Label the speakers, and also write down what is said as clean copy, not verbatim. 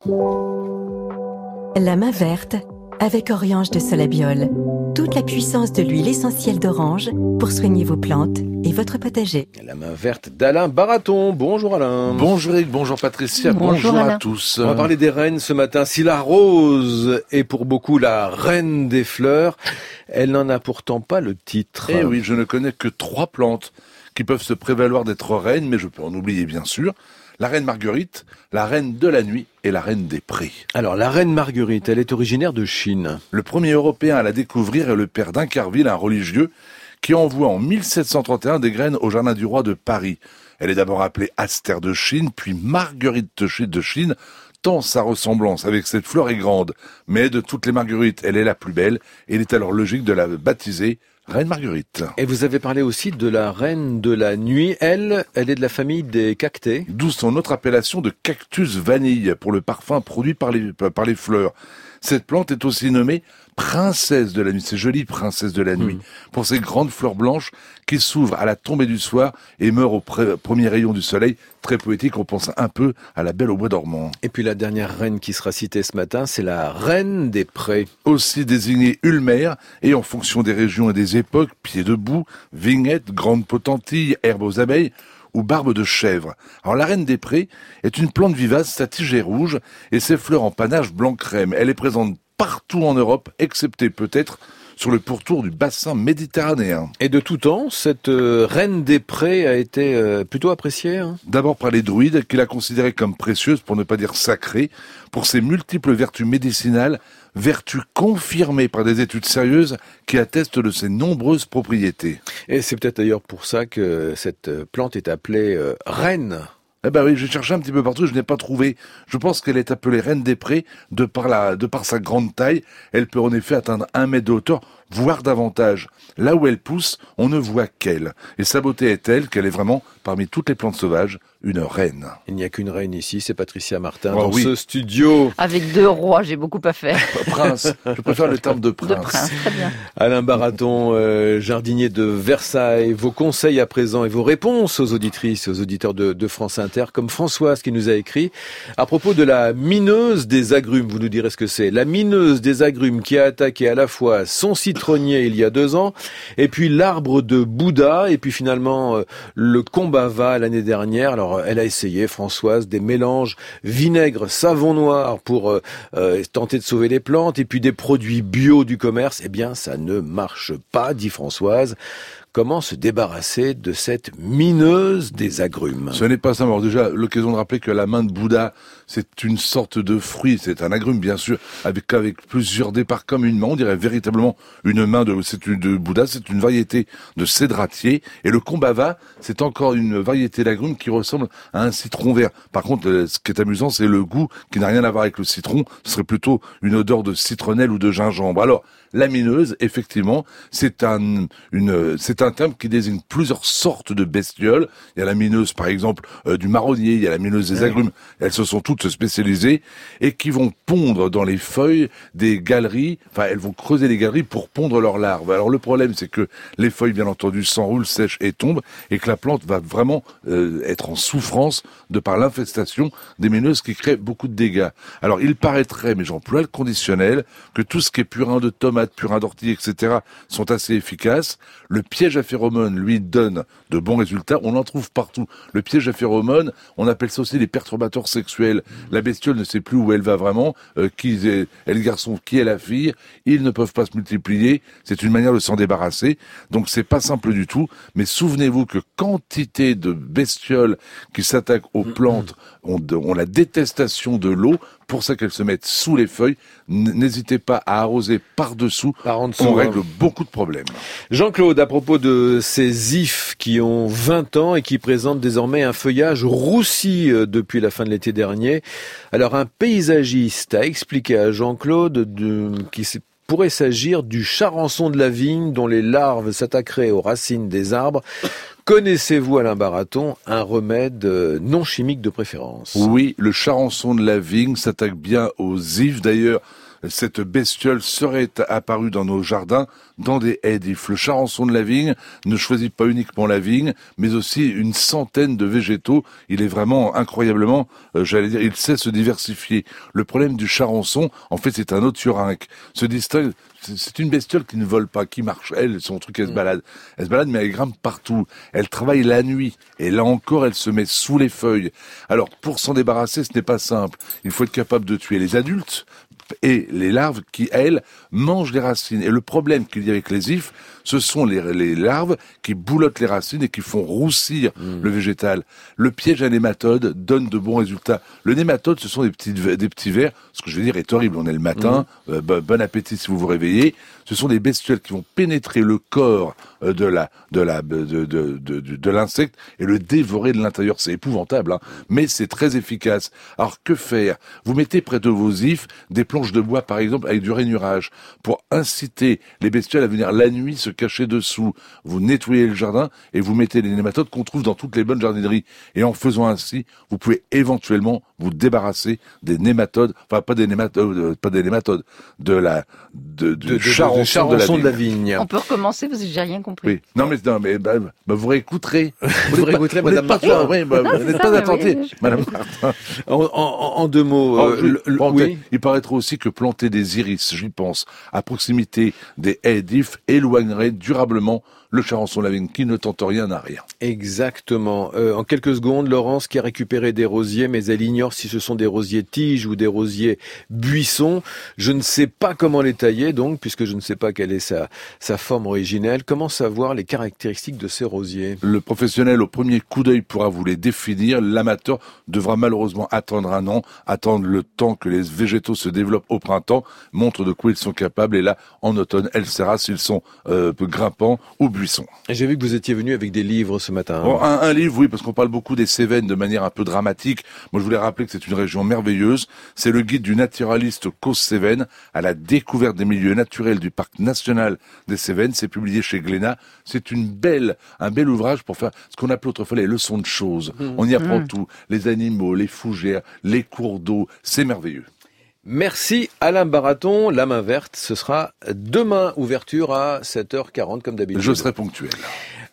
Speaker 1: La main verte avec Oriange de Solabiol. Toute la puissance de l'huile essentielle d'orange pour soigner vos plantes et votre potager.
Speaker 2: La main verte d'Alain Baraton. Bonjour Alain.
Speaker 3: Bonjour Eric, bonjour Patricia, bonjour à tous.
Speaker 2: On va parler des reines ce matin. Si la rose est pour beaucoup la reine des fleurs, elle n'en a pourtant pas le titre.
Speaker 3: Eh oui, je ne connais que 3 plantes qui peuvent se prévaloir d'être reines, mais je peux en oublier bien sûr. La reine Marguerite, la reine de la nuit et la reine des prés.
Speaker 2: Alors, la reine Marguerite, elle est originaire de Chine.
Speaker 3: Le premier Européen à la découvrir est le père d'Incarville, un religieux, qui envoie en 1731 des graines au jardin du roi de Paris. Elle est d'abord appelée Astère de Chine, puis Marguerite de Chine, tant sa ressemblance avec cette fleur est grande. Mais de toutes les marguerites, elle est la plus belle, et il est alors logique de la baptiser Reine Marguerite.
Speaker 2: Et vous avez parlé aussi de la reine de la nuit. Elle est de la famille des cactées.
Speaker 3: D'où son autre appellation de cactus vanille pour le parfum produit par les fleurs. Cette plante est aussi nommée princesse de la nuit. C'est joli, princesse de la nuit. Pour ses grandes fleurs blanches qui s'ouvrent à la tombée du soir et meurent au premier rayon du soleil. Très poétique, on pense un peu à la Belle au bois dormant.
Speaker 2: Et puis la dernière reine qui sera citée ce matin, c'est la reine des prés.
Speaker 3: Aussi désignée ulmère, et en fonction des régions et des époques, pied debout, vignette, grande potentille, herbe aux abeilles, ou barbe de chèvre. Alors la reine des prés est une plante vivace, sa tige est rouge et ses fleurs en panache blanc crème. Elle est présente partout en Europe, excepté peut-être sur le pourtour du bassin méditerranéen.
Speaker 2: Et de tout temps, cette reine des prés a été plutôt appréciée.
Speaker 3: D'abord par les druides, qui la considéraient comme précieuse, pour ne pas dire sacrée, pour ses multiples vertus médicinales, vertus confirmées par des études sérieuses qui attestent de ses nombreuses propriétés.
Speaker 2: Et c'est peut-être d'ailleurs pour ça que cette plante est appelée reine.
Speaker 3: Eh ben oui, j'ai cherché un petit peu partout, je n'ai pas trouvé. Je pense qu'elle est appelée reine des prés de par sa grande taille. Elle peut en effet atteindre 1 mètre de hauteur, voire davantage. Là où elle pousse, on ne voit qu'elle. Et sa beauté est telle qu'elle est vraiment, parmi toutes les plantes sauvages, une reine.
Speaker 2: Il n'y a qu'une reine ici, c'est Patricia Martin
Speaker 3: Oh,
Speaker 2: dans
Speaker 3: oui.
Speaker 2: ce studio.
Speaker 4: Avec 2 rois, j'ai beaucoup à faire.
Speaker 3: Prince, je préfère le terme de prince.
Speaker 4: De prince, très bien.
Speaker 2: Alain Baraton, jardinier de Versailles, vos conseils à présent et vos réponses aux auditrices et aux auditeurs de France Inter, comme Françoise qui nous a écrit à propos de la mineuse des agrumes. Vous nous direz ce que c'est. La mineuse des agrumes qui a attaqué à la fois son citronnier il y a 2 ans, et puis l'arbre de Bouddha, et puis finalement le combava l'année dernière. Alors elle a essayé, Françoise, des mélanges vinaigre, savon noir pour tenter de sauver les plantes, et puis des produits bio du commerce. Eh bien, ça ne marche pas, dit Françoise. Comment se débarrasser de cette mineuse des agrumes?
Speaker 3: Ce n'est pas ça. Alors déjà, l'occasion de rappeler que la main de Bouddha, c'est une sorte de fruit, c'est un agrume bien sûr, avec plusieurs départs comme une main. On dirait véritablement une main de Bouddha. C'est une variété de cédratier. Et le combava, c'est encore une variété d'agrumes qui ressemble à un citron vert. Par contre, ce qui est amusant, c'est le goût qui n'a rien à voir avec le citron. Ce serait plutôt une odeur de citronnelle ou de gingembre. Alors, la mineuse, effectivement, c'est un terme qui désigne plusieurs sortes de bestioles. Il y a la mineuse, par exemple, du marronnier, il y a la mineuse des agrumes. Elles se sont toutes spécialisées et qui vont pondre dans les feuilles des galeries. Enfin, elles vont creuser les galeries pour pondre leurs larves. Alors, le problème, c'est que les feuilles, bien entendu, s'enroulent, sèchent et tombent et que la plante va vraiment être en souffrance de par l'infestation des mineuses qui créent beaucoup de dégâts. Alors, il paraîtrait, mais j'emploie le conditionnel, que tout ce qui est purin de tomates, purin d'ortie, etc. sont assez efficaces. Le piège à phéromones, lui, donne de bons résultats. On en trouve partout. Le piège à phéromones, on appelle ça aussi les perturbateurs sexuels. La bestiole ne sait plus où elle va vraiment, qui est le garçon, qui est la fille. Ils ne peuvent pas se multiplier. C'est une manière de s'en débarrasser. Donc c'est pas simple du tout. Mais souvenez-vous que quantité de bestioles qui s'attaquent aux plantes ont la détestation de l'eau. Pour ça qu'elles se mettent sous les feuilles. N'hésitez pas à arroser par-dessous. On règle beaucoup de problèmes.
Speaker 2: Jean-Claude, à propos de ces ifs qui ont 20 ans et qui présentent désormais un feuillage roussi depuis la fin de l'été dernier. Alors un paysagiste a expliqué à Jean-Claude qu'il pourrait s'agir du charançon de la vigne dont les larves s'attaqueraient aux racines des arbres. Connaissez-vous, Alain Baraton, un remède non chimique de préférence?
Speaker 3: Oui, le charançon de la vigne s'attaque bien aux ifs. D'ailleurs, cette bestiole serait apparue dans nos jardins, dans des haies d'ifs. Le charançon de la vigne ne choisit pas uniquement la vigne, mais aussi une centaine de végétaux. Il est vraiment incroyablement, il sait se diversifier. Le problème du charançon, en fait, c'est un orthorynque. Se distingue. C'est une bestiole qui ne vole pas, qui marche. Elle, son truc, elle se balade. Elle se balade, mais elle grimpe partout. Elle travaille la nuit. Et là encore, elle se met sous les feuilles. Alors, pour s'en débarrasser, ce n'est pas simple. Il faut être capable de tuer les adultes et les larves qui, elles, mangent les racines. Et le problème qu'il y a avec les ifs, ce sont les larves qui boulottent les racines et qui font roussir le végétal. Le piège à nématode donne de bons résultats. Le nématode, ce sont des petits vers. Ce que je vais dire est horrible. On est le matin. Bon appétit si vous vous réveillez. Ce sont des bestioles qui vont pénétrer le corps de l'insecte et le dévorer de l'intérieur. C'est épouvantable, hein. Mais c'est très efficace. Alors que faire? Vous mettez près de vos ifs des planches de bois, par exemple, avec du rainurage, pour inciter les bestioles à venir la nuit se cacher dessous. Vous nettoyez le jardin et vous mettez les nématodes qu'on trouve dans toutes les bonnes jardineries. Et en faisant ainsi, vous pouvez éventuellement vous débarrasser des nématodes, enfin pas des nématodes, du charançon de la vigne.
Speaker 4: On peut recommencer parce que j'ai rien compris.
Speaker 3: Oui. Non mais vous réécouterez.
Speaker 2: Vous réécouterez, Madame Martin.
Speaker 3: Oui, vous n'êtes pas attentive, Madame Martin.
Speaker 2: En deux mots,
Speaker 3: oui. Il paraîtrait aussi que planter des iris, j'y pense, à proximité des haies d'ifs éloignerait durablement le charançon de la vigne qui ne tente rien à rien.
Speaker 2: Exactement. En quelques secondes, Laurence qui a récupéré des rosiers, mais elle ignore si ce sont des rosiers tiges ou des rosiers buissons. Je ne sais pas comment les tailler, donc, puisque je ne sais pas quelle est sa forme originelle. Comment savoir les caractéristiques de ces rosiers?
Speaker 3: Le professionnel, au premier coup d'œil, pourra vous les définir. L'amateur devra malheureusement attendre un an, attendre le temps que les végétaux se développent au printemps, montre de quoi ils sont capables. Et là, en automne, elle saura s'ils sont grimpants ou buissons.
Speaker 2: J'ai vu que vous étiez venu avec des livres ce matin.
Speaker 3: Bon, un livre, oui, parce qu'on parle beaucoup des Cévennes de manière un peu dramatique. Moi, je voulais rappeler que c'est une région merveilleuse. C'est le guide du naturaliste Causse-Cévennes à la découverte des milieux naturels du parc national des Cévennes. C'est publié chez Glénat. C'est un bel ouvrage pour faire ce qu'on appelait autrefois les leçons de choses. On y apprend tout. Les animaux, les fougères, les cours d'eau. C'est merveilleux.
Speaker 2: Merci Alain Baraton. La main verte, ce sera demain, ouverture à 7h40 comme d'habitude.
Speaker 3: Je serai ponctuel.